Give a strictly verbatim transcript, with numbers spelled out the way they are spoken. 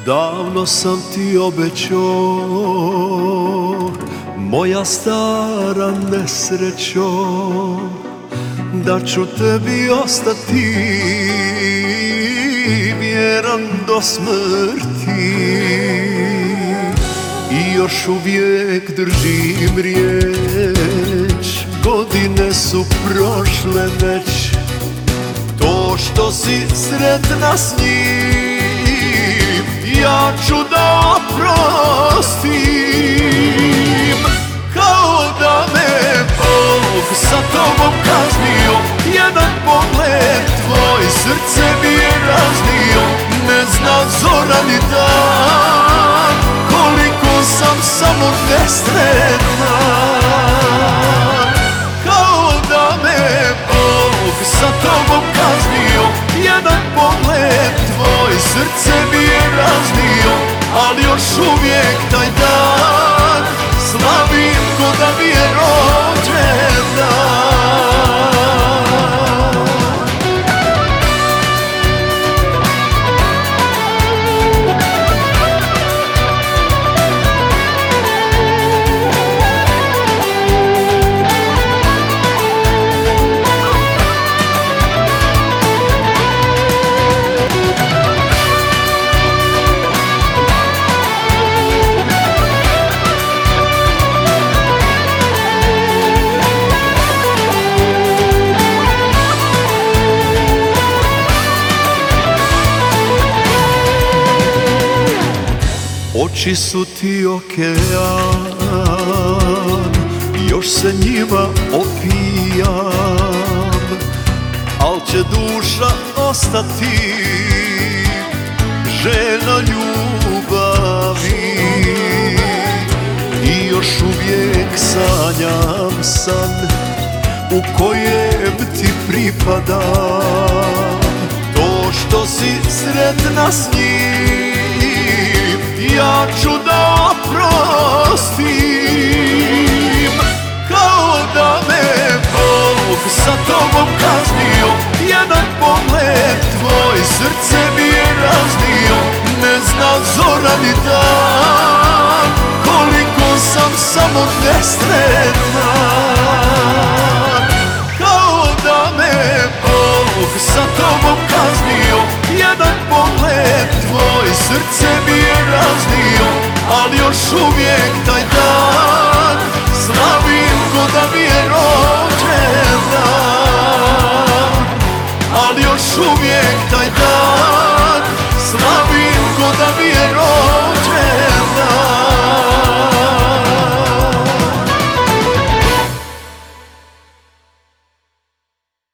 Davno sam ti obećao, moja stara nesrećo, da ću tebi ostati vjeran do smrti. I još uvijek držim riječ, godine su prošle već. To što si sretna s njim, ja ću da oprostim. Kao da me Bog sa tobom kaznio, jedan pogled tvoj srce mi je raznio. Ne zna zora ni dan, koliko sam samo nesretna. Kao da me Bog sa tobom kaznio, jedan pogled tvoj srce mi je raznio. Ali još uvijek taj dan slavim ko da mi je rođendan. Oči su ti okean, još se njima opijam, al će duša ostati željna ljubavi. I još uvijek sanjam san u kojem ti pripadam. To što si sretna s njim, ja ću da oprostim. Kao da me Bog sa tobom kaznio, jedan pogled tvoj srce mi je raznio. Ne zna zora ni dan, koliko sam samo nesretna. Kao da me Bog sa tobom kaznio, jedan pogled tvoj srce mi je raznio. Ali još uvijek taj dan slavim ko da mi je rođendan. Ali još uvijek taj dan slavim ko da mi je rođendan.